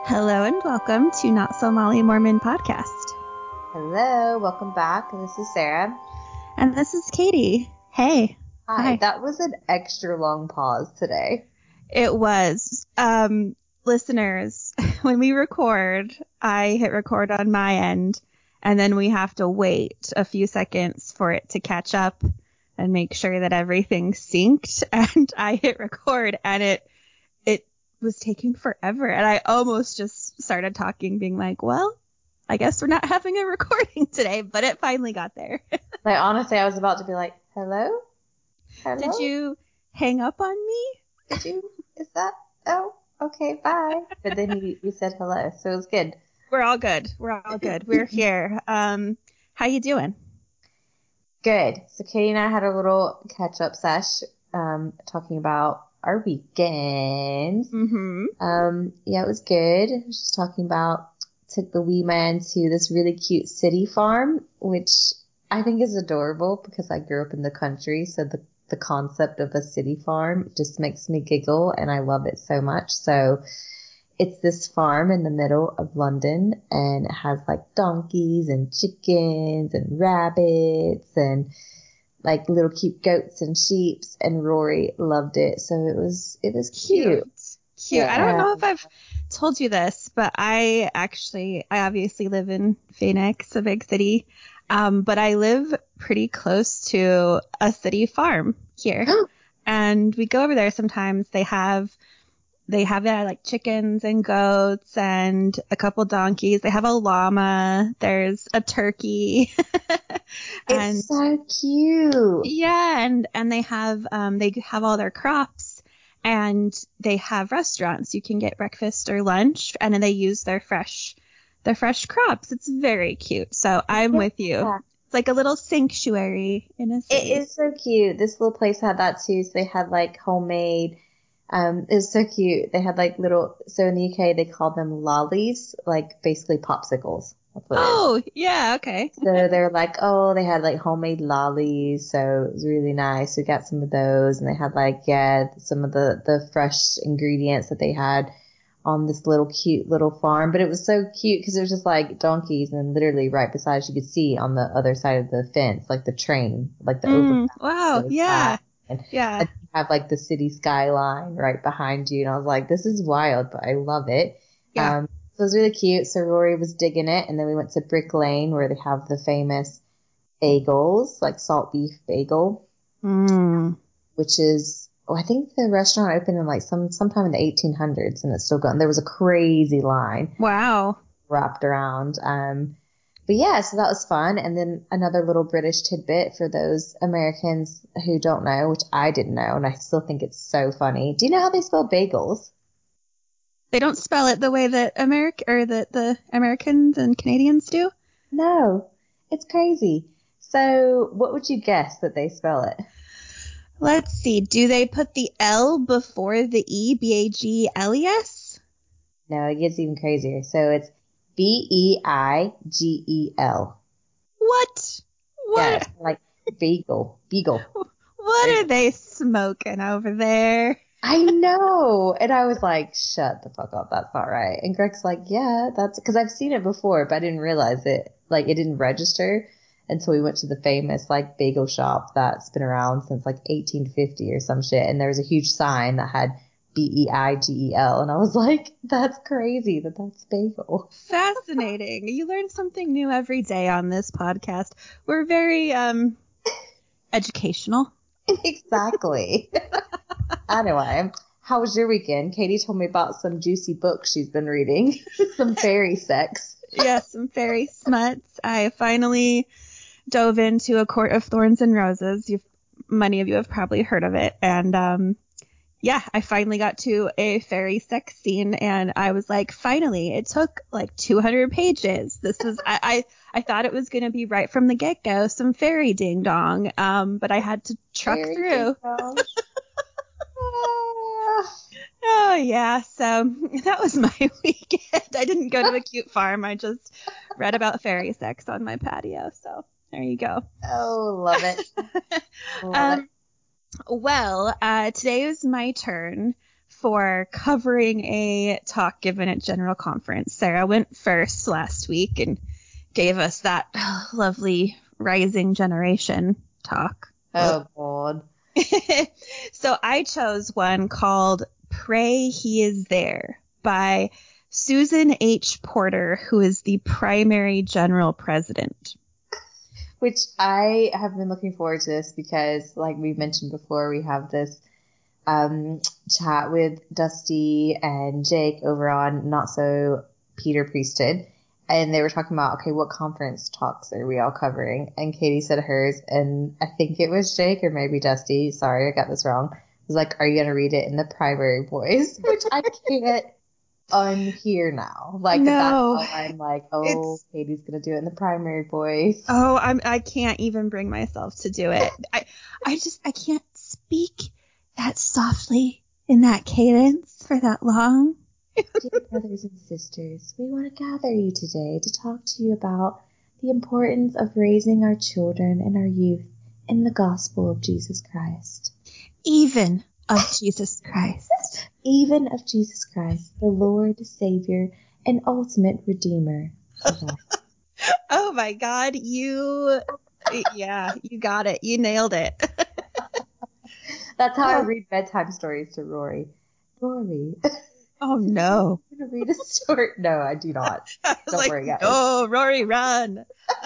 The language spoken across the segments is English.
Hello and welcome to Not So Molly Mormon Podcast. Hello, welcome back. This is Sarah. And this is Katie. Hey. Hi. That was an extra long pause today. It was. Listeners, when we record, I hit record on my end, and then we have to wait a few seconds for it to catch up and make sure that everything's synced. And I hit record, and it was taking forever. And I almost just started talking, being like, well, I guess we're not having a recording today, but it finally got there. Like, honestly, I was about to be like, hello? Hello? Did you hang up on me? Did you? Is that? Oh, okay, bye. But then you said hello, so it was good. We're all good. We're here. How you doing? Good. So Katie and I had a little catch-up sesh, talking about our weekends. Mm-hmm. Yeah, it was good. I was just talking about, took the wee man to this really cute city farm, which I think is adorable because I grew up in the country. So the concept of a city farm just makes me giggle and I love it so much. So it's this farm in the middle of London and it has like donkeys and chickens and rabbits and like little cute goats and sheeps, and Rory loved it. So it was cute. Cute. Yeah. I don't know if I've told you this, but I obviously live in Phoenix, a big city. But I live pretty close to a city farm here. And we go over there sometimes. They have like chickens and goats and a couple donkeys. They have a llama. There's a turkey. It's so cute. Yeah, and they have all their crops, and they have restaurants. You can get breakfast or lunch, and then they use their fresh crops. It's very cute. So I'm with you. It's like a little sanctuary in a city. It is so cute. This little place had that too. So they had like homemade. It was so cute. They had like so in the UK they call them lollies, like basically popsicles. Oh, yeah, okay. So they're like, they had like homemade lollies, so it was really nice. We got some of those, and they had like, some of the fresh ingredients that they had on this cute little farm. But it was so cute because it was just like donkeys, and literally right beside you could see on the other side of the fence, like the train, like the overpass. Wow, yeah. And you have like the city skyline right behind you. And I was like, this is wild, but I love it. Yeah. So it was really cute. So Rory was digging it. And then we went to Brick Lane where they have the famous bagels, like salt beef bagel, which is, I think the restaurant opened in like sometime in the 1800s and it's still going. There was a crazy line. Wow. Wrapped around. But yeah, so that was fun. And then another little British tidbit for those Americans who don't know, which I didn't know, and I still think it's so funny. Do you know how they spell bagels? They don't spell it the way that the Americans and Canadians do? No, it's crazy. So what would you guess that they spell it? Let's see. Do they put the L before the E? B-A-G-L-E-S? No, it gets even crazier. So it's B-E-I-G-E-L. What? Yeah, it's like beagle. What are they smoking over there? I know. And I was like, shut the fuck up. That's not right. And Greg's like, yeah, that's because I've seen it before, but I didn't realize it. Like, it didn't register until we went to the famous, like, bagel shop that's been around since, like, 1850 or some shit. And there was a huge sign that had B-E-I-G-E-L. And I was like, that's crazy that's bagel. Fascinating. You learn something new every day on this podcast. We're very, educational. Exactly. Anyway, how was your weekend? Katie told me about some juicy books she's been reading. Some fairy sex. Yes, some fairy smuts. I finally dove into A Court of Thorns and Roses. Many of you have probably heard of it. And I finally got to a fairy sex scene, and I was like, finally. It took like 200 pages. This is I thought it was going to be right from the get-go, some fairy ding-dong, but I had to truck through. Oh, yeah. So that was my weekend. I didn't go to a cute farm. I just read about fairy sex on my patio. So there you go. Oh, love it. Well, today is my turn for covering a talk given at General Conference. Sarah went first last week and gave us that lovely Rising Generation talk. Oh, God. So I chose one called Pray He Is There by Susan H. Porter, who is the primary general president. Which I have been looking forward to this because, like we mentioned before, we have this chat with Dusty and Jake over on Not So Peter Priesthood. And they were talking about, okay, what conference talks are we all covering? And Katie said hers, and I think it was Jake or maybe Dusty. Sorry, I got this wrong. Was like, are you going to read it in the primary voice? Which I can't unhear now. Like, No, that's how I'm like, oh, Katie's going to do it in the primary voice. Oh, I can't even bring myself to do it. I can't speak that softly in that cadence for that long. Dear brothers and sisters, we want to gather you today to talk to you about the importance of raising our children and our youth in the gospel of Jesus Christ. Even of Jesus Christ. Even of Jesus Christ, the Lord, Savior, and ultimate Redeemer of us. Oh my God, you got it. You nailed it. That's how I read bedtime stories to Rory. Rory. Oh no. I'm going to read a story. No, I do not. Don't worry, guys. Oh, Rory, run.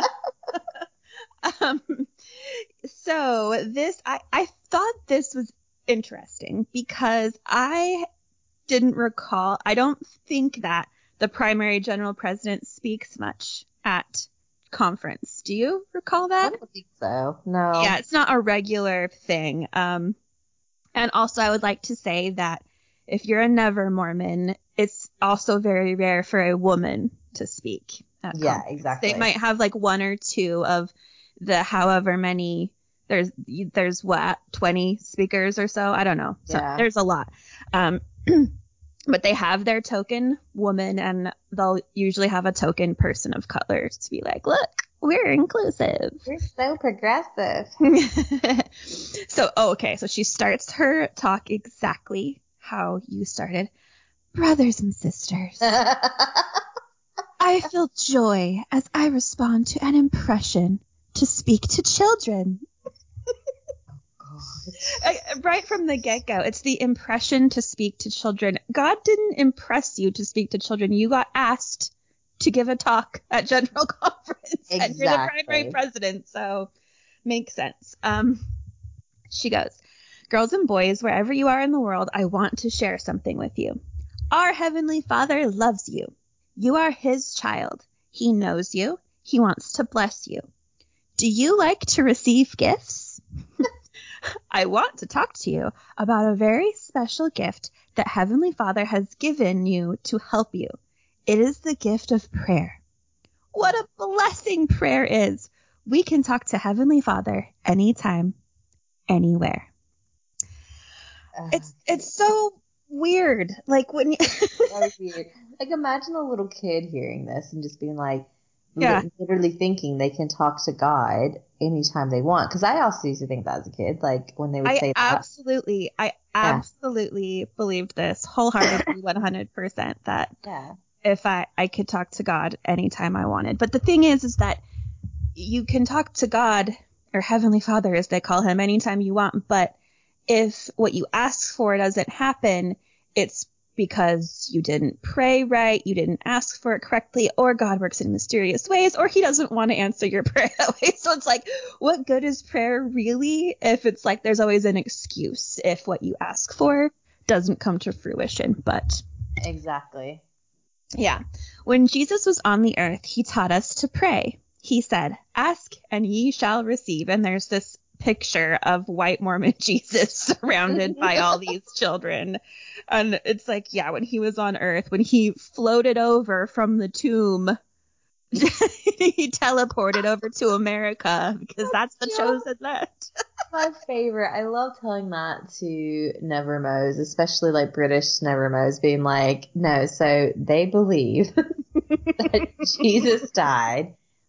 So this, I thought this was interesting because I don't think that the primary general president speaks much at conference. Do you recall that? I don't think so. No. Yeah, it's not a regular thing. And also I would like to say that if you're a Never Mormon, it's also very rare for a woman to speak at Yeah, conference. exactly. They might have like one or two of the however many. There's what, 20 speakers or so? I don't know. So Yeah. there's a lot. But they have their token woman, and they'll usually have a token person of color to be like, look, we're inclusive. We're so progressive. So, okay. So she starts her talk exactly how you started. Brothers and sisters, I feel joy as I respond to an impression to speak to children. Right from the get-go, it's the impression to speak to children. God didn't impress you to speak to children. You got asked to give a talk at General Conference. Exactly. And you're the primary president, so makes sense. She goes, girls and boys, wherever you are in the world, I want to share something with you. Our Heavenly Father loves you. You are His child. He knows you. He wants to bless you. Do you like to receive gifts? I want to talk to you about a very special gift that Heavenly Father has given you to help you. It is the gift of prayer. What a blessing prayer is. We can talk to Heavenly Father anytime, anywhere. It's so weird. Like when you So weird. Like imagine a little kid hearing this and just being like, literally thinking they can talk to God anytime they want. Because I also used to think that as a kid, like when they would say that. I absolutely believed this wholeheartedly, 100%, that if I could talk to God anytime I wanted. But the thing is that you can talk to God, or Heavenly Father as they call Him, anytime you want. But if what you ask for doesn't happen, it's because you didn't pray right, you didn't ask for it correctly, or God works in mysterious ways, or He doesn't want to answer your prayer that way. So it's like, what good is prayer really if it's like there's always an excuse if what you ask for doesn't come to fruition? But exactly. Yeah. When Jesus was on the earth, He taught us to pray. He said, ask and ye shall receive. And there's this picture of white Mormon Jesus surrounded by all these children. And it's like, yeah, when He was on earth, when He floated over from the tomb, He teleported over to America because that's the chosen land. My favorite. I love telling that to Nevermos, especially like British Nevermos, being like, no, so they believe that Jesus died,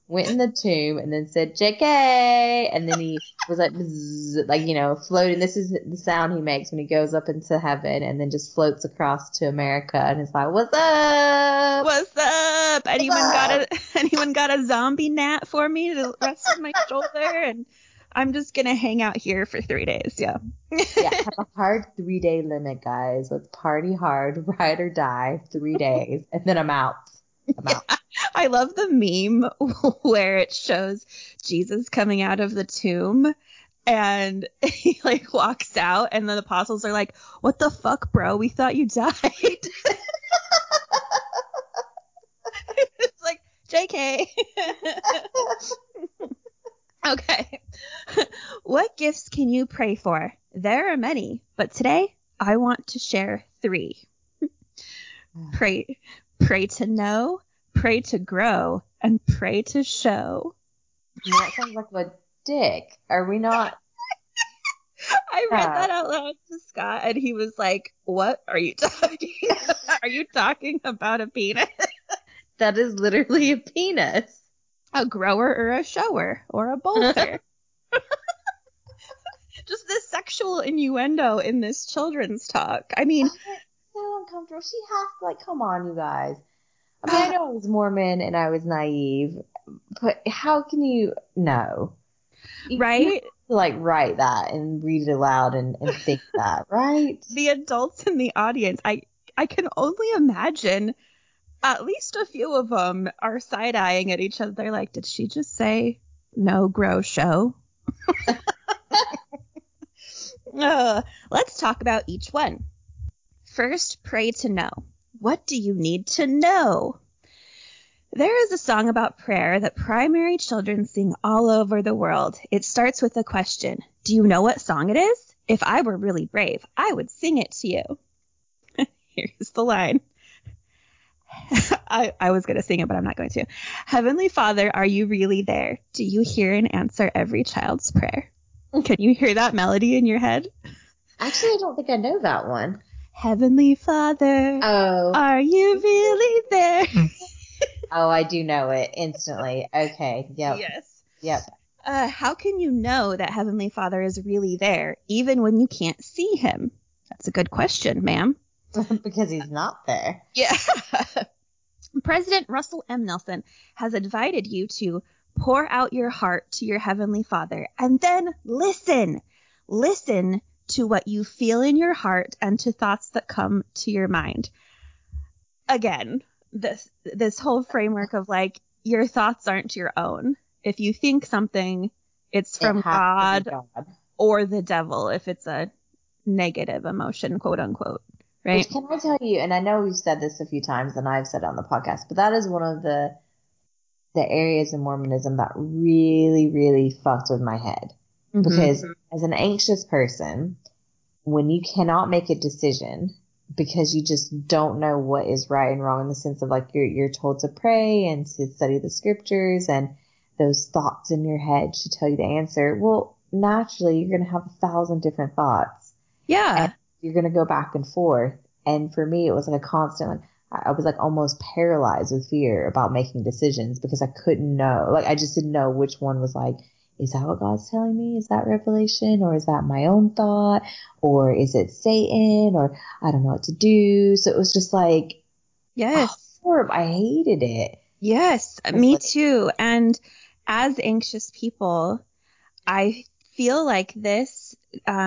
went in the tomb, and then said JK, and then he was like, bzz, like, floating. This is the sound he makes when he goes up into heaven, and then just floats across to America, and is like, what's up? What's up? Anyone got a zombie gnat for me to rest on my shoulder? And I'm just gonna hang out here for 3 days. Yeah. Yeah, have a hard 3-day limit, guys. Let's party hard, ride or die, 3 days, and then I'm out. Yeah, I love the meme where it shows Jesus coming out of the tomb and he like walks out and the apostles are like, what the fuck, bro? We thought you died. It's like, JK. Okay. What gifts can you pray for? There are many, but today I want to share 3. Pray to know, pray to grow, and pray to show. That sounds like a dick. Are we not? I read that out loud to Scott, and he was like, what are you talking about? Are you talking about a penis? That is literally a penis. A grower or a shower or a bolter. Just this sexual innuendo in this children's talk. I mean, so uncomfortable. She has to, like, come on, you guys. I mean, I know I was Mormon and I was naive, but how can you know? Right? You have to, like, write that and read it aloud and think that, right? The adults in the audience, I can only imagine at least a few of them are side-eyeing at each other. They're like, did she just say no, grow, show? Let's talk about each one. First, pray to know. What do you need to know? There is a song about prayer that primary children sing all over the world. It starts with a question. Do you know what song it is? If I were really brave, I would sing it to you. Here's the line. I was going to sing it, but I'm not going to. Heavenly Father, are you really there? Do you hear and answer every child's prayer? Can you hear that melody in your head? Actually, I don't think I know that one. Heavenly Father, are you really there? Oh, I do know it instantly. Okay. Yep. Yes. Yep. How can you know that Heavenly Father is really there, even when you can't see him? That's a good question, ma'am. Because he's not there. Yeah. President Russell M. Nelson has invited you to pour out your heart to your Heavenly Father and then listen. Listen to what you feel in your heart and to thoughts that come to your mind. Again, this whole framework of like your thoughts aren't your own. If you think something, it's from God or the devil if it's a negative emotion, quote unquote. Right. Which, can I tell you, and I know we've said this a few times and I've said it on the podcast, but that is one of the areas in Mormonism that really, really fucked with my head. Mm-hmm. Because as an anxious person, when you cannot make a decision because you just don't know what is right and wrong, in the sense of like you're told to pray and to study the scriptures, and those thoughts in your head should tell you the answer. Well, naturally, you're going to have 1,000 different thoughts. Yeah. And you're going to go back and forth. And for me, it was like a constant, I was like almost paralyzed with fear about making decisions because I couldn't know. Like, I just didn't know which one was like, is that what God's telling me? Is that revelation? Or is that my own thought? Or is it Satan? Or I don't know what to do. So it was just like, yes, horrible. I hated it. Yes, me too. And as anxious people, I feel like this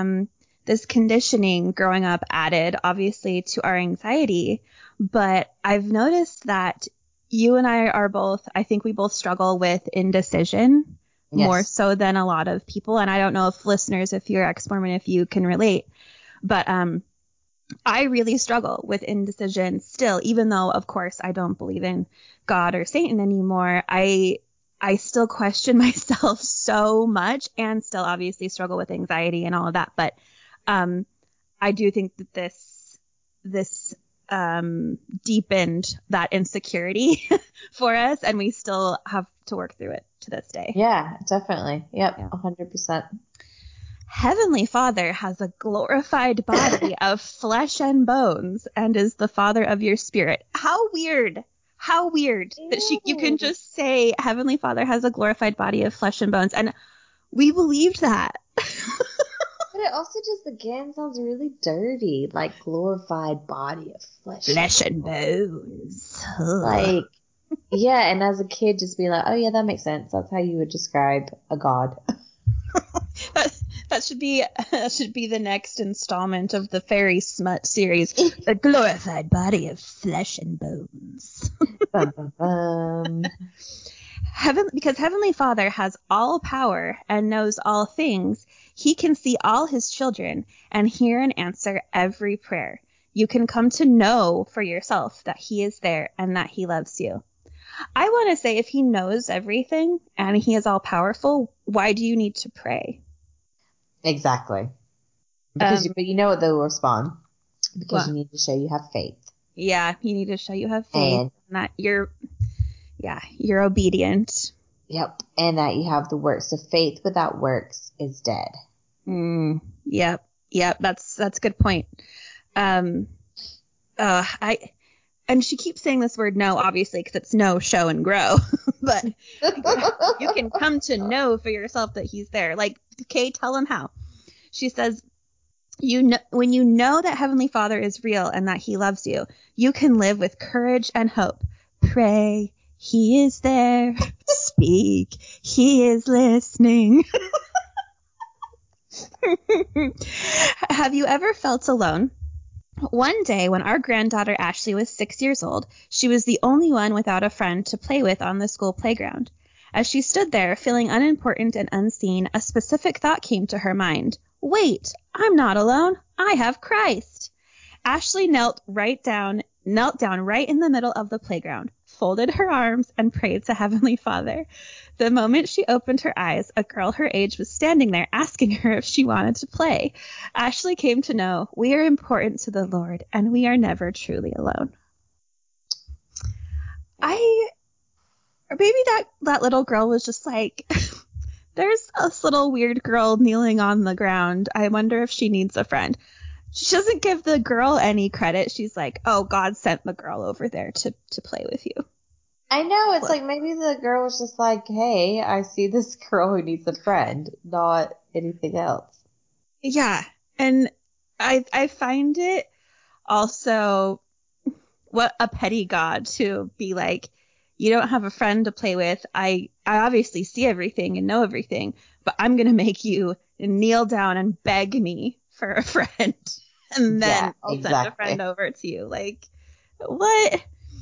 conditioning growing up added obviously to our anxiety, but I've noticed that you and I think we both struggle with indecision. Yes. More so than a lot of people. And I don't know if listeners, if you're ex-Mormon, if you can relate, but I really struggle with indecision still, even though, of course, I don't believe in God or Satan anymore. I still question myself so much and still obviously struggle with anxiety and all of that. But I do think that this deepened that insecurity for us, and we still have to work through it to this day. Yeah, definitely. Yep, 100%. Heavenly Father has a glorified body of flesh and bones and is the Father of your spirit. How weird How weird that you can just say Heavenly Father has a glorified body of flesh and bones. And we believed that. But it also just, again, sounds really dirty. Like, glorified body of flesh and bones. Like, yeah, and as a kid, just be like, oh, yeah, that makes sense. That's how you would describe a god. That should be the next installment of the fairy smut series, the glorified body of flesh and bones. Bum, bum, bum. Because Heavenly Father has all power and knows all things, he can see all his children and hear and answer every prayer. You can come to know for yourself that he is there and that he loves you. I want to say, if he knows everything and he is all powerful, why do you need to pray? Exactly. Because but you know what they'll respond. Because you need to show you have faith. Yeah, you need to show you have faith and that you're obedient. Yep. And that you have the works. So faith without works is dead. Yep. That's a good point. And she keeps saying this word no, obviously, because it's know, show, and grow. But you can come to know for yourself that he's there. Like, Kay, tell him how. She says, when you know that Heavenly Father is real and that he loves you, you can live with courage and hope. Pray, he is there. Speak, he is listening. Have you ever felt alone? One day, when our granddaughter Ashley was 6 years old, she was the only one without a friend to play with on the school playground. As she stood there, feeling unimportant and unseen, a specific thought came to her mind. Wait, I'm not alone. I have Christ. Ashley knelt down right in the middle of the playground, folded her arms, and prayed to Heavenly Father. The moment she opened her eyes, a girl her age was standing there asking her if she wanted to play. Ashley came to know we are important to the Lord, and we are never truly alone. Or maybe that little girl was just like, there's this little weird girl kneeling on the ground. I wonder if she needs a friend. She doesn't give the girl any credit. She's like, oh, God sent the girl over there to play with you. I know. It's like maybe the girl was just like, hey, I see this girl who needs a friend, not anything else. Yeah. And I find it also what a petty God to be like, you don't have a friend to play with. I obviously see everything and know everything, but I'm going to make you kneel down and beg me for a friend. And then I'll send a friend over to you. Like, what?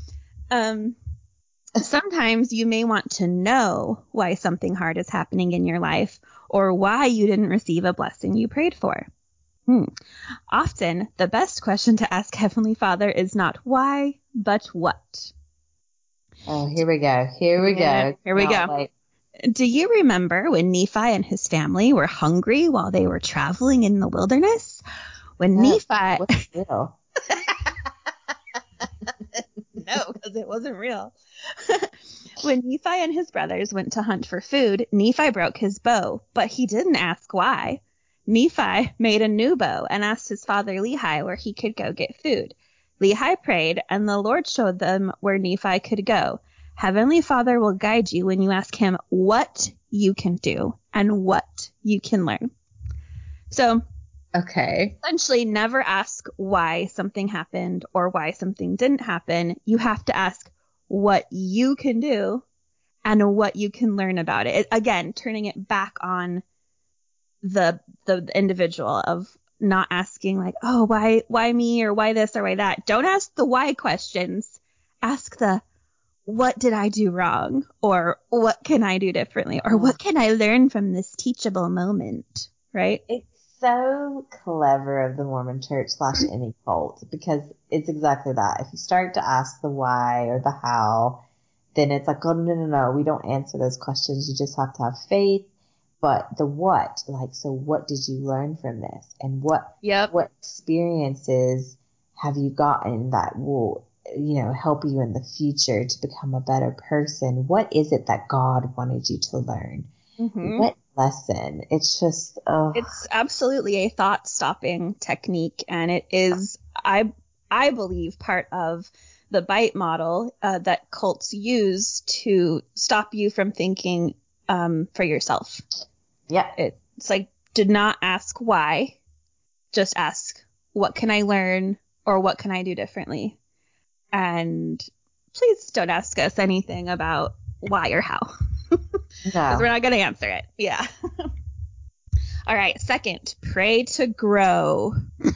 Sometimes you may want to know why something hard is happening in your life or why you didn't receive a blessing you prayed for. Often, the best question to ask Heavenly Father is not why, but what. Oh, here we go. Here we go. Wait. Do you remember when Nephi and his family were hungry while they were traveling in the wilderness? When Nephi... What's real? No, because it wasn't real. When Nephi and his brothers went to hunt for food, Nephi broke his bow, but he didn't ask why. Nephi made a new bow and asked his father Lehi where he could go get food. Lehi prayed, and the Lord showed them where Nephi could go. Heavenly Father will guide you when you ask him what you can do and what you can learn. So, essentially, never ask why something happened or why something didn't happen. You have to ask what you can do and what you can learn about it. Again, turning it back on the individual of not asking like, oh, why me or why this or why that. Don't ask the why questions. Ask the what did I do wrong or what can I do differently or what can I learn from this teachable moment, right? It's so clever of the Mormon Church / any cult because it's exactly that. If you start to ask the why or the how, then it's like, oh, no, we don't answer those questions. You just have to have faith. But the what, like, so what did you learn from this? And what experiences have you gotten that will, help you in the future to become a better person? What is it that God wanted you to learn? Mm-hmm. What lesson? It's just, It's absolutely a thought-stopping technique, and it is, I believe, part of the bite model that cults use to stop you from thinking for yourself. Yeah. It's like, do not ask why, just ask, what can I learn or what can I do differently? And please don't ask us anything about why or how. Because we're not going to answer it. Yeah. All right. Second, pray to grow.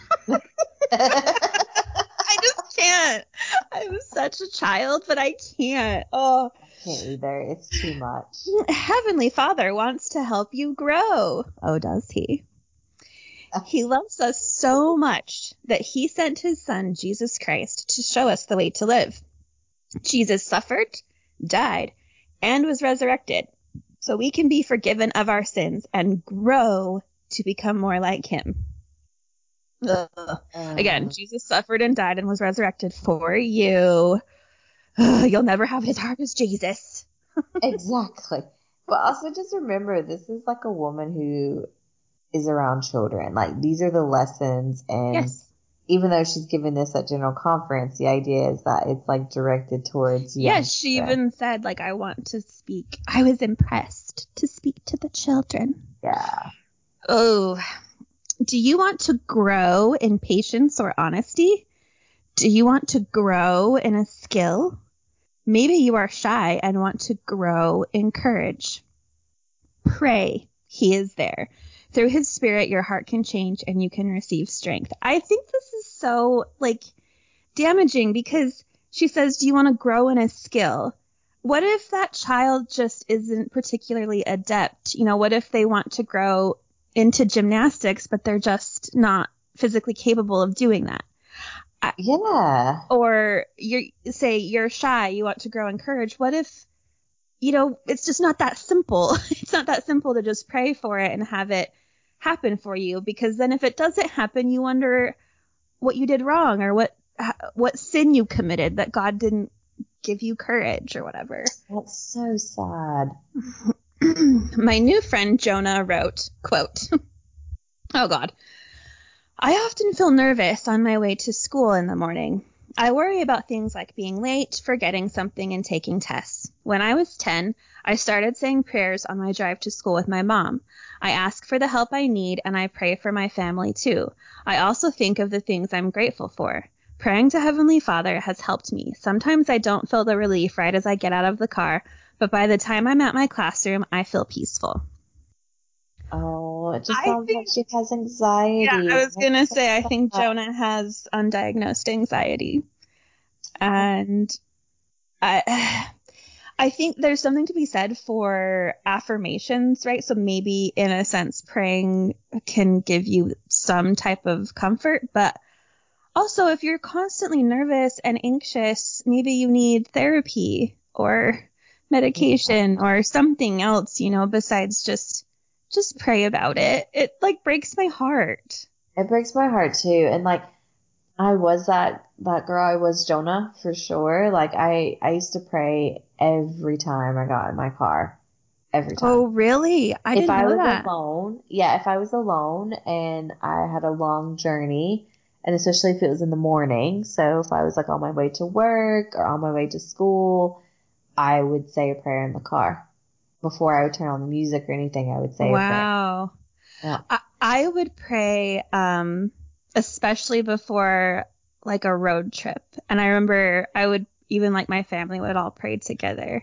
I just can't. I'm such a child, but I can't. Oh. I can't either. It's too much. Heavenly Father wants to help you grow. Oh, does he? He loves us so much that he sent his son, Jesus Christ, to show us the way to live. Jesus suffered, died, and was resurrected so we can be forgiven of our sins and grow to become more like him. Again, Jesus suffered and died and was resurrected for you. You'll never have his heart as Jesus. Exactly. But also just remember, this is like a woman who is around children. Like, these are the lessons, and Yes. even though she's giving this at General Conference, the idea is that it's like directed towards young Yes, she even said, like, I want to speak. I was impressed to speak to the children. Yeah. Oh, do you want to grow in patience or honesty? Do you want to grow in a skill? Maybe you are shy and want to grow in courage. Pray. He is there. Through his spirit, your heart can change and you can receive strength. I think this is so, like, damaging because she says, do you want to grow in a skill? What if that child just isn't particularly adept? You know, what if they want to grow into gymnastics, but they're just not physically capable of doing that? Yeah. Or you're shy, you want to grow in courage. What if, you know, it's just not that simple. It's not that simple to just pray for it and have it happen for you, because then if it doesn't happen, you wonder what you did wrong or what sin you committed that God didn't give you courage or whatever. That's so sad. My new friend Jonah wrote, quote, oh God, I often feel nervous on my way to school in the morning. I worry about things like being late, forgetting something, and taking tests. When I was 10, I started saying prayers on my drive to school with my mom. I ask for the help I need, and I pray for my family too. I also think of the things I'm grateful for. Praying to Heavenly Father has helped me. Sometimes I don't feel the relief right as I get out of the car, but by the time I'm at my classroom, I feel peaceful. Oh, it just sounds like she has anxiety. Yeah, I was going to say, I think sad. Jonah has undiagnosed anxiety. And I think there's something to be said for affirmations, right? So maybe in a sense, praying can give you some type of comfort, but also if you're constantly nervous and anxious, maybe you need therapy or medication or something else, you know, besides just pray about it. It like breaks my heart. It breaks my heart too. And like, I was that girl. I was Jonah for sure. Like, I used to pray every time I got in my car. Every time. Oh, really? I didn't know that. Alone, yeah, if I was alone and I had a long journey, and especially if it was in the morning, so if I was like on my way to work or on my way to school, I would say a prayer in the car. Before I would turn on the music or anything, I would say a prayer. Wow. Yeah. I would pray, especially before like a road trip. And I remember I would, even like my family would all pray together.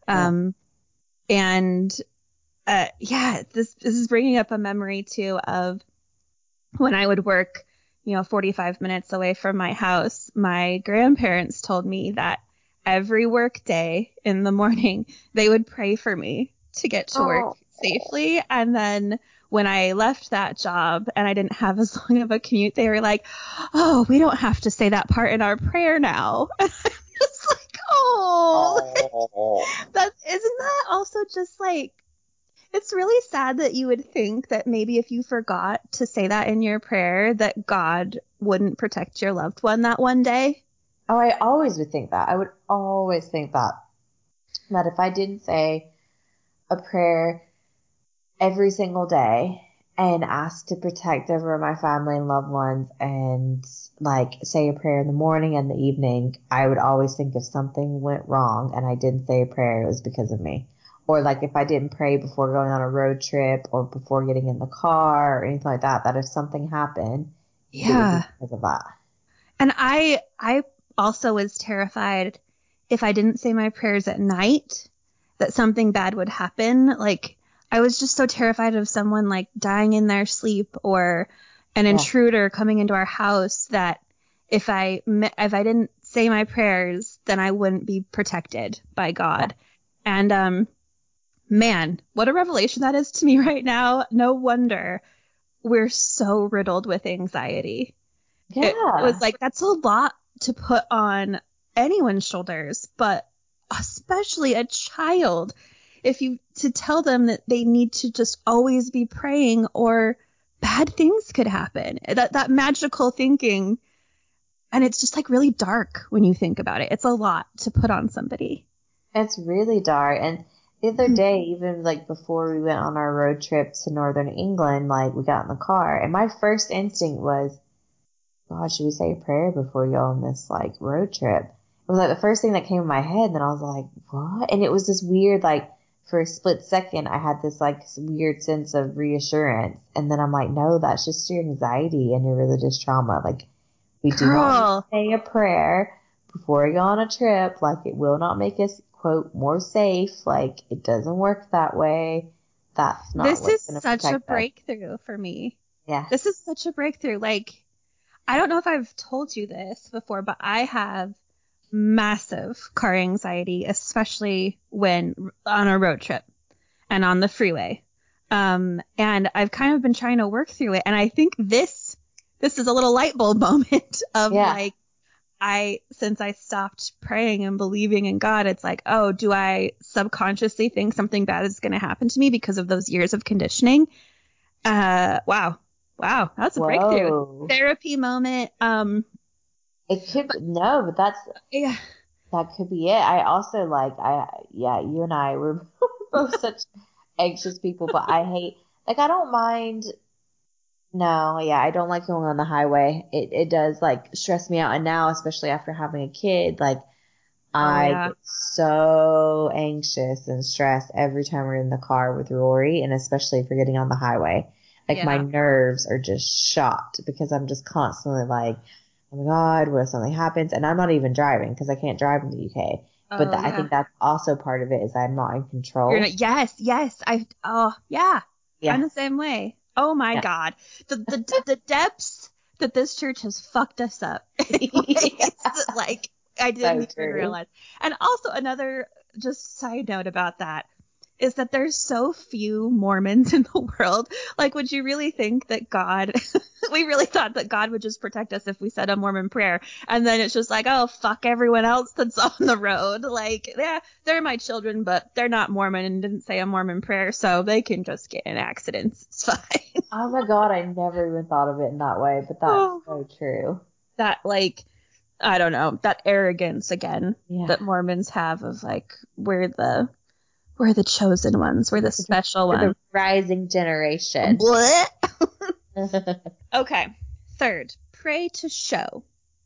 And yeah, this is bringing up a memory too of when I would work, you know, 45 minutes away from my house. My grandparents told me that every work day in the morning, they would pray for me to get to work safely. And then when I left that job and I didn't have as long of a commute, they were like, oh, we don't have to say that part in our prayer now. And I'm just like, oh. Isn't that also just like, it's really sad that you would think that maybe if you forgot to say that in your prayer, that God wouldn't protect your loved one that one day. Oh, I always would think that. I would always think that if I didn't say a prayer every single day and ask to protect over my family and loved ones and like say a prayer in the morning and the evening, I would always think if something went wrong and I didn't say a prayer, it was because of me. Or like if I didn't pray before going on a road trip or before getting in the car or anything like that, that if something happened, it would be because of that. And I also was terrified if I didn't say my prayers at night that something bad would happen. Like I was just so terrified of someone like dying in their sleep or an intruder coming into our house that if I didn't say my prayers, then I wouldn't be protected by God. And man, what a revelation that is to me right now. No wonder we're so riddled with anxiety. Yeah. It was like, that's a lot to put on anyone's shoulders, but especially a child, to tell them that they need to just always be praying or bad things could happen. That magical thinking. And it's just like really dark when you think about it. It's a lot to put on somebody. It's really dark. And the other day, even like before we went on our road trip to northern England, like we got in the car and my first instinct was, God, should we say a prayer before we go on this like road trip? It was like the first thing that came in my head. And then I was like, what? And it was this weird, like for a split second, I had this like weird sense of reassurance. And then I'm like, no, that's just your anxiety and your religious trauma. Like we do not say a prayer before we go on a trip. Like it will not make us, quote, more safe. Like it doesn't work that way. That's not this what's is going to such protect a breakthrough us. for me. Yeah. This is such a breakthrough. Like, I don't know if I've told you this before, but I have massive car anxiety, especially when on a road trip and on the freeway. And I've kind of been trying to work through it. And I think this is a little light bulb moment of like, since I stopped praying and believing in God, it's like, oh, do I subconsciously think something bad is going to happen to me because of those years of conditioning? Wow. That's a breakthrough therapy moment. It could, but that could be it. I also you and I, we're both such anxious people, but I don't mind. No, I don't like going on the highway. It does like stress me out. And now, especially after having a kid, like I get so anxious and stressed every time we're in the car with Rory, and especially if we're getting on the highway. Like my nerves are just shot because I'm just constantly like, oh my God, what if something happens? And I'm not even driving because I can't drive in the UK. But I think that's also part of it is I'm not in control. Yes. I'm the same way. Oh my God. The depths that this church has fucked us up. Like I didn't even realize. And also another just side note about that is that there's so few Mormons in the world. Like, would you really think that we really thought that God would just protect us if we said a Mormon prayer. And then it's just like, oh, fuck everyone else that's on the road. Like, yeah, they're my children, but they're not Mormon and didn't say a Mormon prayer, so they can just get in accidents. It's fine. Oh my God, I never even thought of it in that way, but that's so true. That, like, I don't know, that arrogance again that Mormons have of like, we're the chosen ones. We're the special ones. The rising generation. Okay. Third, pray to show.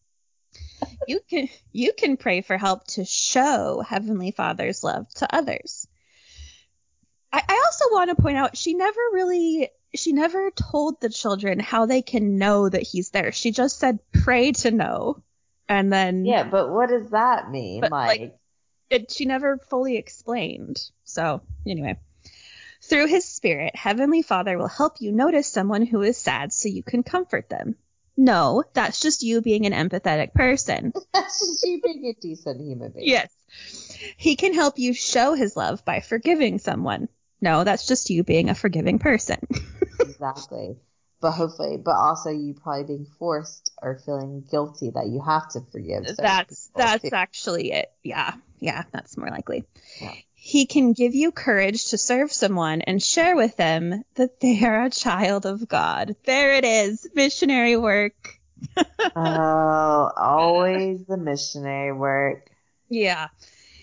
You can pray for help to show Heavenly Father's love to others. I also want to point out she never told the children how they can know that he's there. She just said pray to know. And then but what does that mean? She never fully explained. So anyway, through his spirit, Heavenly Father will help you notice someone who is sad so you can comfort them. No, that's just you being an empathetic person. That's just you being a decent human being. Yes. He can help you show his love by forgiving someone. No, that's just you being a forgiving person. Exactly. But also you probably being forced or feeling guilty that you have to forgive. That's actually it. Yeah, that's more likely. Yeah. He can give you courage to serve someone and share with them that they are a child of God. There it is. Missionary work. Oh, always the missionary work. Yeah.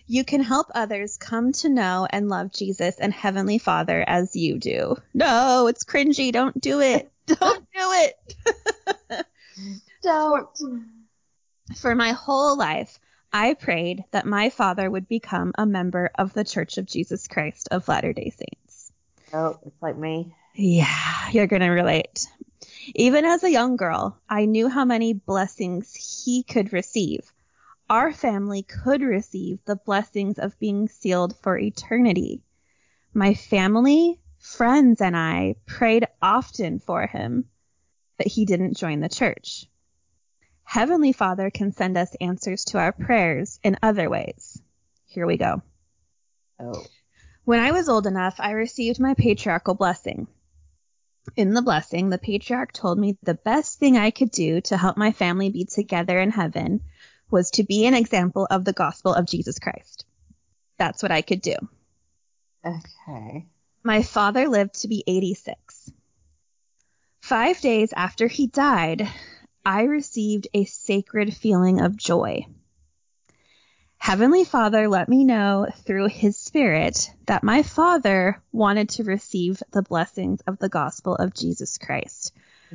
You can help others come to know and love Jesus and Heavenly Father as you do. No, it's cringy. Don't do it. Don't do it. Don't. For my whole life, I prayed that my father would become a member of the Church of Jesus Christ of Latter-day Saints. Oh, it's like me. Yeah, you're going to relate. Even as a young girl, I knew how many blessings he could receive. Our family could receive the blessings of being sealed for eternity. My family, friends, and I prayed often for him, but he didn't join the church. Heavenly Father can send us answers to our prayers in other ways. Here we go. Oh. When I was old enough, I received my patriarchal blessing. In the blessing, the patriarch told me the best thing I could do to help my family be together in heaven was to be an example of the gospel of Jesus Christ. That's what I could do. Okay. My father lived to be 86. 5 days after he died, I received a sacred feeling of joy. Heavenly Father let me know through his Spirit that my father wanted to receive the blessings of the gospel of Jesus Christ.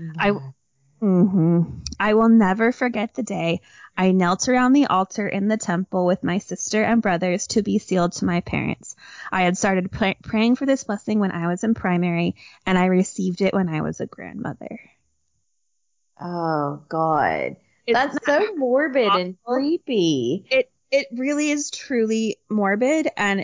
I will never forget the day I knelt around the altar in the temple with my sister and brothers to be sealed to my parents. I had started praying for this blessing when I was in primary, and I received it when I was a grandmother. Oh, God. That's so morbid awful. And creepy. It really is truly morbid, and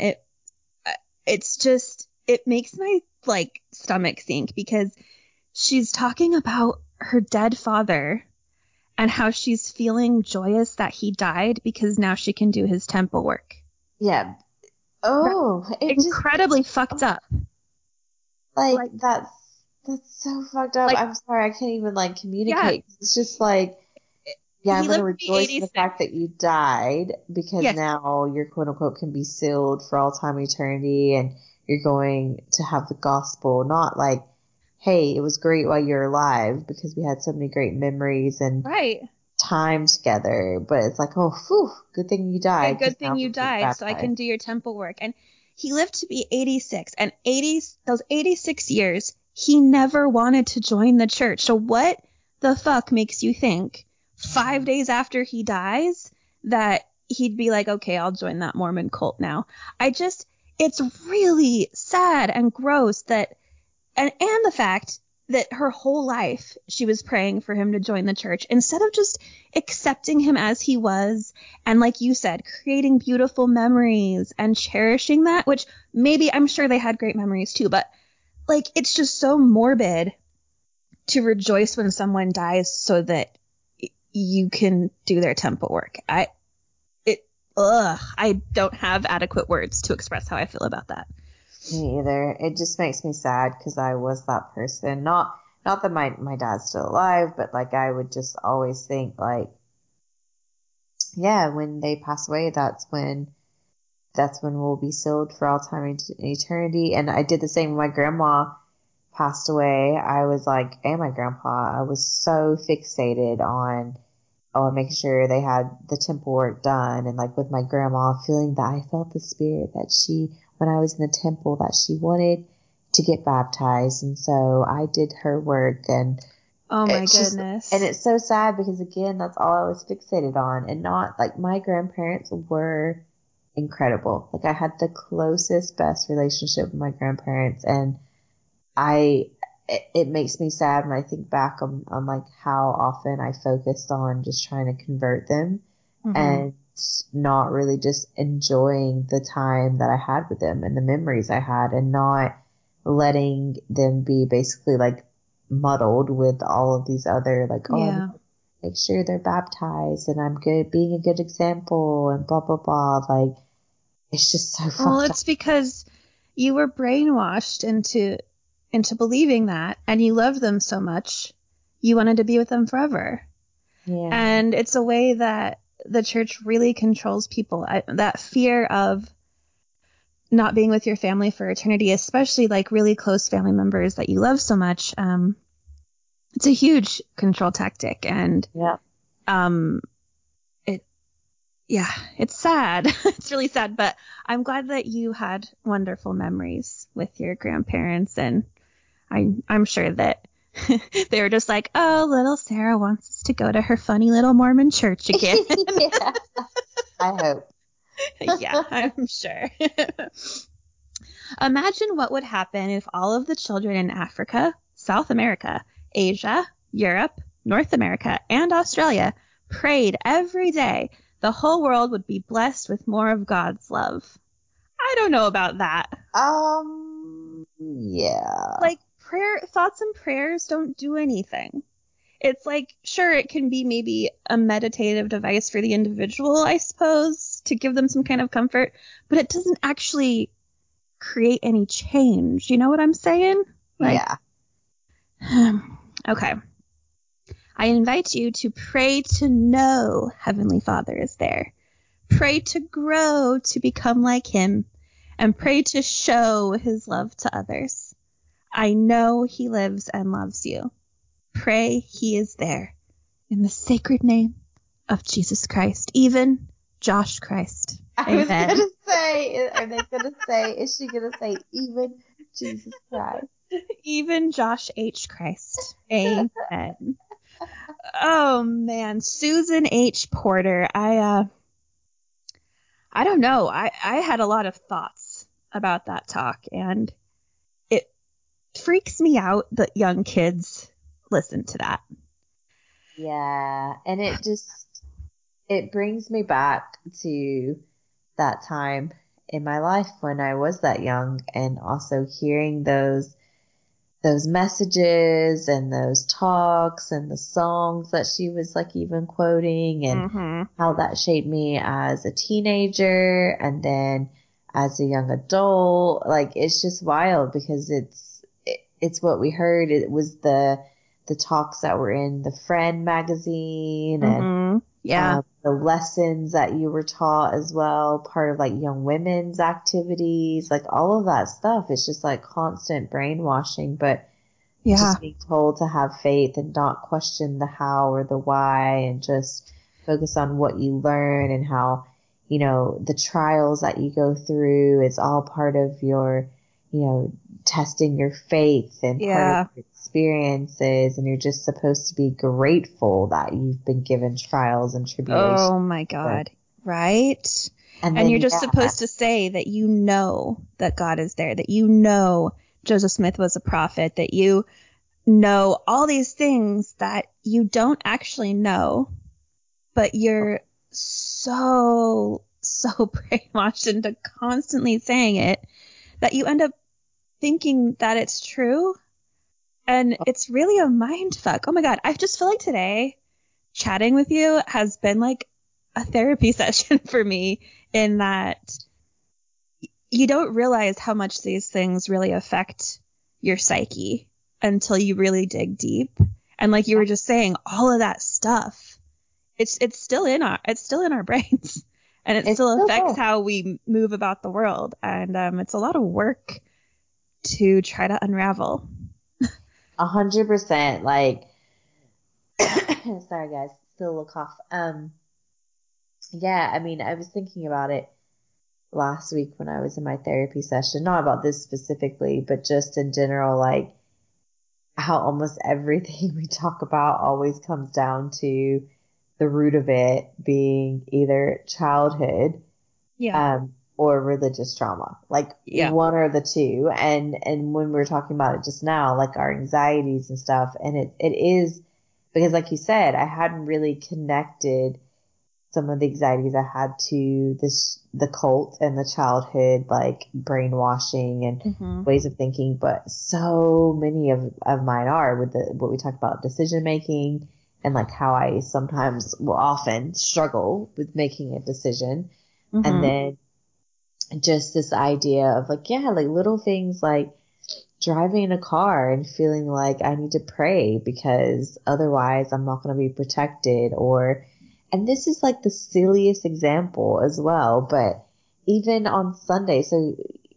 it makes my stomach sink, because she's talking about her dead father and how she's feeling joyous that he died because now she can do his temple work. Yeah. Oh, it's incredibly fucked up. That's so fucked up. I'm sorry, I can't even communicate. Yeah. It's just I'm going to rejoice in the fact that you died, because now your quote unquote can be sealed for all time eternity, and you're going to have the gospel, not hey, it was great while you're alive because we had so many great memories and time together. But it's good thing you died. Good thing you died so I can do your temple work. And he lived to be 86. And those 86 years, he never wanted to join the church. So what the fuck makes you think 5 days after he dies that he'd be like, okay, I'll join that Mormon cult now? It's really sad and gross that. And the fact that her whole life she was praying for him to join the church instead of just accepting him as he was and, like you said, creating beautiful memories and cherishing that, which maybe I'm sure they had great memories too, but it's just so morbid to rejoice when someone dies so that you can do their temple work. I don't have adequate words to express how I feel about that. Me either. It just makes me sad because I was that person. Not that my dad's still alive, but I would just always think when they pass away, that's when we'll be sealed for all time and eternity. And I did the same when my grandma passed away. I was and my grandpa, I was so fixated on making sure they had the temple work done, and with my grandma, feeling that I felt the Spirit that she, when I was in the temple, that she wanted to get baptized. And so I did her work, and oh my goodness. And it's so sad because, again, that's all I was fixated on, and not my grandparents were incredible. I had the closest, best relationship with my grandparents, and it makes me sad when I think back on how often I focused on just trying to convert them and not really just enjoying the time that I had with them and the memories I had, and not letting them be basically muddled with all of these other make sure they're baptized and I'm good, being a good example and blah blah blah. It's just so fucked up. Well, it's because you were brainwashed into believing that, and you loved them so much, you wanted to be with them forever. Yeah. And it's a way that the church really controls people. That fear of not being with your family for eternity, especially really close family members that you love so much, it's a huge control tactic. And Yeah, it's sad. It's really sad, but I'm glad that you had wonderful memories with your grandparents, and I'm sure that they were just like, oh, little Sarah wants us to go to her funny little Mormon church again. Yeah, I hope. Yeah, I'm sure. Imagine what would happen if all of the children in Africa, South America, Asia, Europe, North America, and Australia prayed every day. The whole world would be blessed with more of God's love. I don't know about that. Yeah. Like, thoughts and prayers don't do anything. It's like, sure, it can be maybe a meditative device for the individual, I suppose, to give them some kind of comfort, but it doesn't actually create any change. You know what I'm saying? Like, yeah. Okay. I invite you to pray to know Heavenly Father is there. Pray to grow to become like Him, and pray to show His love to others. I know He lives and loves you. Pray He is there. In the sacred name of Jesus Christ, even Josh Christ. I was going to say, are they going to say, is she going to say even Jesus Christ? Even Josh H. Christ. Amen. Oh, man. Susan H. Porter. I don't know. I had a lot of thoughts about that talk, and it freaks me out that young kids listen to that. Yeah. And it brings me back to that time in my life when I was that young, and also hearing those messages and those talks and the songs that she was like even quoting, and how that shaped me as a teenager and then as a young adult. Like, it's just wild because it's what we heard. It was the talks that were in the Friend magazine, and the lessons that you were taught as well, part of like young women's activities, like all of that stuff. It's just like constant brainwashing, but just being told to have faith and not question the how or the why, and just focus on what you learn, and how, you know, the trials that you go through is all part of your, you know, testing your faith and part of your experiences, and you're just supposed to be grateful that you've been given trials and tribulations. Oh my God. Right? And you're just supposed to say that you know that God is there, that you know Joseph Smith was a prophet, that you know all these things that you don't actually know, but you're so brainwashed into constantly saying it that you end up thinking that it's true. And it's really a mind fuck. Oh my God. I just feel like today chatting with you has been like a therapy session for me, in that you don't realize how much these things really affect your psyche until you really dig deep. And like you were just saying, all of that stuff, it's still in our brains, and it still affects how we move about the world. And it's a lot of work to try to unravel. 100%. Like, sorry guys, still a little cough. Yeah, I mean, I was thinking about it last week when I was in my therapy session, not about this specifically, but just in general, like how almost everything we talk about always comes down to the root of it being either childhood, or religious trauma, like one or the two. And when we were talking about it just now, like our anxieties and stuff, and it is because, like you said, I hadn't really connected some of the anxieties I had to the cult and the childhood, like brainwashing and ways of thinking. But so many of mine are with what we talk about, decision making, and like how I sometimes will often struggle with making a decision. And then just this idea of like, like little things like driving in a car and feeling like I need to pray because otherwise I'm not going to be protected, and this is like the silliest example as well, but even on Sunday, so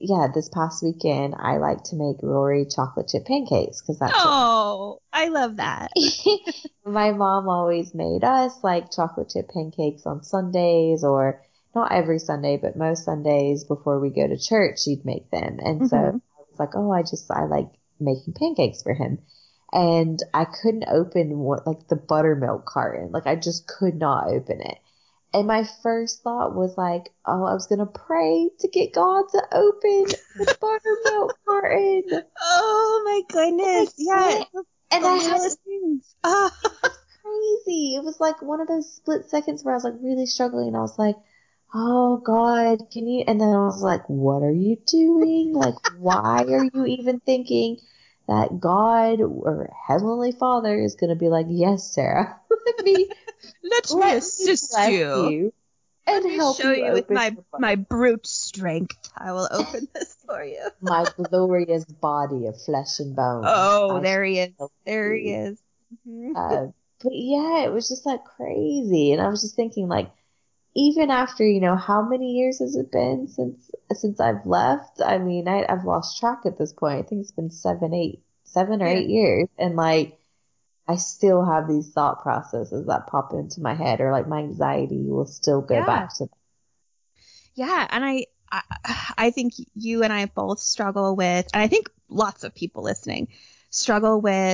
this past weekend, I like to make Rory chocolate chip pancakes because that's I love that. My mom always made us like chocolate chip pancakes on Sundays, or not every Sunday, but most Sundays before we go to church, she'd make them. And so I was like, oh, I like making pancakes for him. And I couldn't open the buttermilk carton. Like I just could not open it. And my first thought was like, oh, I was going to pray to get God to open the buttermilk carton. Oh my goodness. Yeah. And I had things. It was crazy. It was like one of those split seconds where I was like really struggling. And I was like, oh God, can you? And then I was like, what are you doing? Like, why are you even thinking that God or Heavenly Father is going to be like, yes, Sarah, let me assist you. And let me help show you with open my brute strength. I will open this for you. My glorious body of flesh and bone. Oh, there he is. There he is. But yeah, it was just like crazy. And I was just thinking, like, even after, how many years has it been since I've left? I mean, I've lost track at this point. I think it's been 7 or 8 years. And like, I still have these thought processes that pop into my head, or like my anxiety will still go back to them. Yeah. And I think you and I both struggle with, and I think lots of people listening struggle with,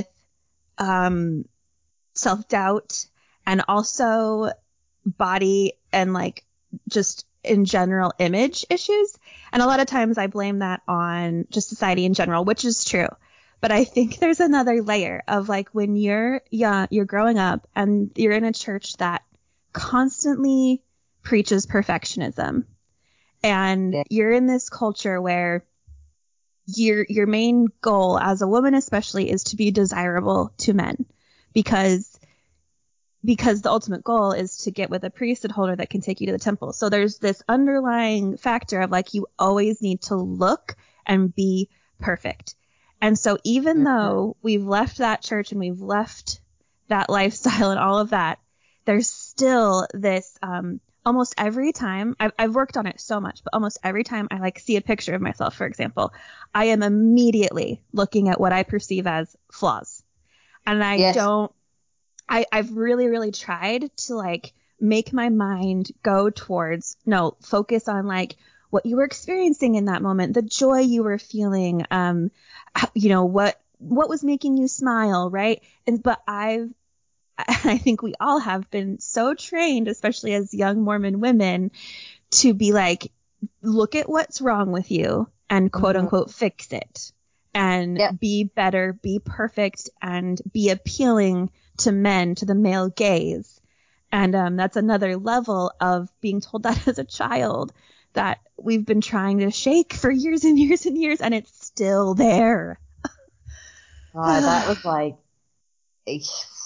self-doubt, and also body and like just in general image issues. And a lot of times I blame that on just society in general, which is true. But I think there's another layer of like when you're young, you're growing up and you're in a church that constantly preaches perfectionism. And you're in this culture where your main goal as a woman especially is to be desirable to men, because the ultimate goal is to get with a priesthood holder that can take you to the temple. So there's this underlying factor of like you always need to look and be perfect. And so even though we've left that church and we've left that lifestyle and all of that, there's still this almost every time I've worked on it so much, but almost every time I like see a picture of myself, for example, I am immediately looking at what I perceive as flaws. And I've really, really tried to like make my mind go towards, focus on like what you were experiencing in that moment, the joy you were feeling, what was making you smile, right? But I think we all have been so trained, especially as young Mormon women, to be like, look at what's wrong with you and quote unquote fix it, and be better, be perfect, and be appealing to men, to the male gaze. And that's another level of being told that as a child that we've been trying to shake for years and years and years, and it's still there. That was like hit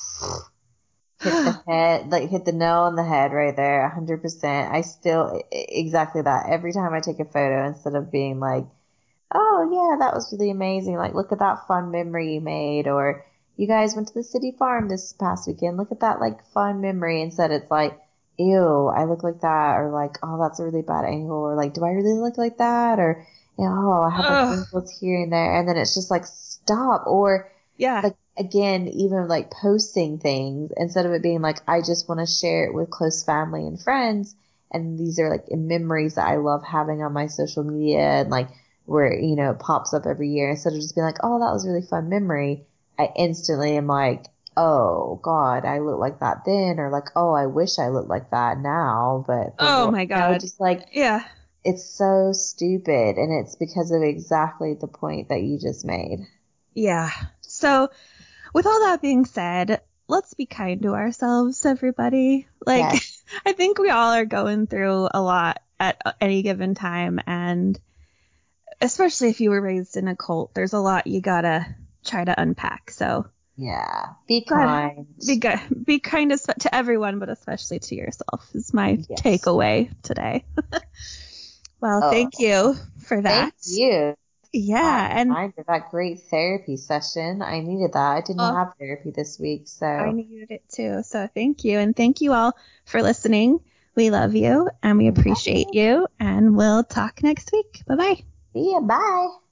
the head, like hit the nail on the head right there, 100%. I still, exactly that. Every time I take a photo, instead of being like, oh yeah, that was really amazing, like look at that fun memory you made, or you guys went to the city farm this past weekend, look at that like fun memory, instead it's like, ew, I look like that, or like, oh, that's a really bad angle, or like, do I really look like that, or I have like wrinkles here and there, and then it's just like, stop. Or like, again, even like posting things, instead of it being like, I just want to share it with close family and friends, and these are like memories that I love having on my social media, and like where it pops up every year, instead of just being like, oh, that was a really fun memory, I instantly am like, oh God, I look like that then, or like, oh, I wish I looked like that now. But my God, just like, it's so stupid, and it's because of exactly the point that you just made. Yeah. So with all that being said, let's be kind to ourselves, everybody. Like, I think we all are going through a lot at any given time, and especially if you were raised in a cult, there's a lot you gotta try to unpack. So be kind. Be kind to everyone, but especially to yourself is my takeaway today. Well, thank you for that. Thank you. And for that great therapy session. I needed that. I didn't have therapy this week, so I needed it too. So thank you, and thank you all for listening. We love you and we appreciate you, and we'll talk next week. Bye-bye. See ya. Bye.